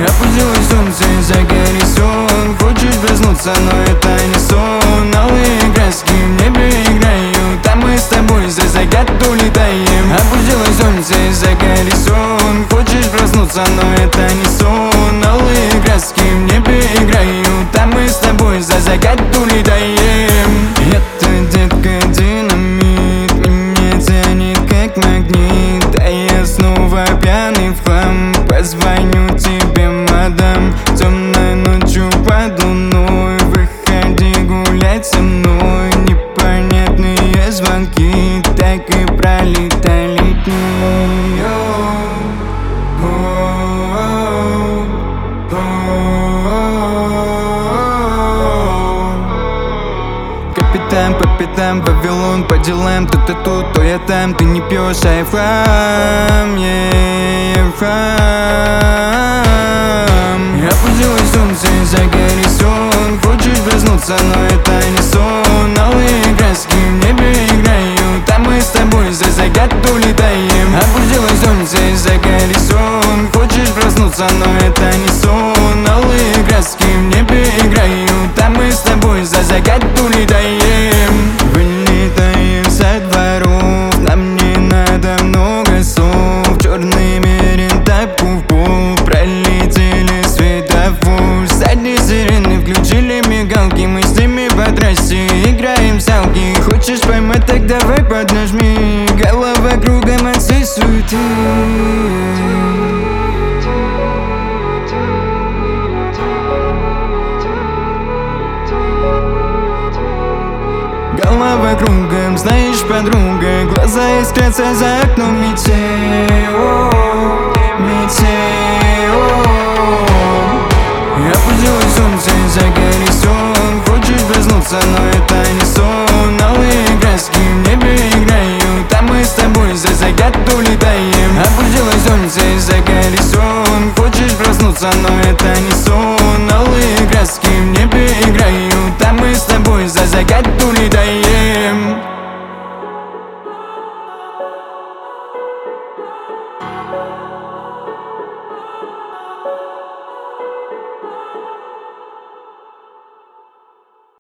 Опустилось солнце за горизонт. Хочешь проснуться, но это не сон. Алые краски в небе играют, а мы с тобой за загадку летаем. Опустилось солнце за горизонт. Хочешь проснуться, но это не сон. Алые краски в небе играют, а мы с тобой за загадку летаем. Это, детка, динамит, меня тянет как магнит, а я снова пьяный в хлам. Позвоню тебе, мадам, темной ночью под луной. Выходи гулять со мной. Непонятные звонки так и пролетали дни. Капитан по пятам, Вавилон по делам. То ты тут, то я там, ты не пьешь, а я в храм, я в храм. Опустилось солнце за горизонт. Хочешь проснуться, но это не сон. Алые краски в небе играют, а мы с тобой за загадку летаем. Опустилось солнце за горизонт. Хочешь проснуться, но это не сон. Алые краски в небе играют, а мы с тобой за загадку летаем. Вылетаем со дворов, нам не надо много слов. Черный мерин тапку в пол, пролетели светофор. Сзади сирены включили мигалки, мы с ними по трассе играем в салки. Хочешь поймать, так давай поднажми. Голова кругом от всей суеты. Голова кругом, знаешь, подруга, глаза искрятся за окном метео, метео. Опустилось солнце за горизонт. Хочешь проснуться, но это не сон. Алые краски в небе играют, а мы с тобой за загадку летаем. Опустилось солнце за горизонт. Хочешь проснуться, но это не сон. Алые краски в небе играют, а мы с тобой за загадку летаем.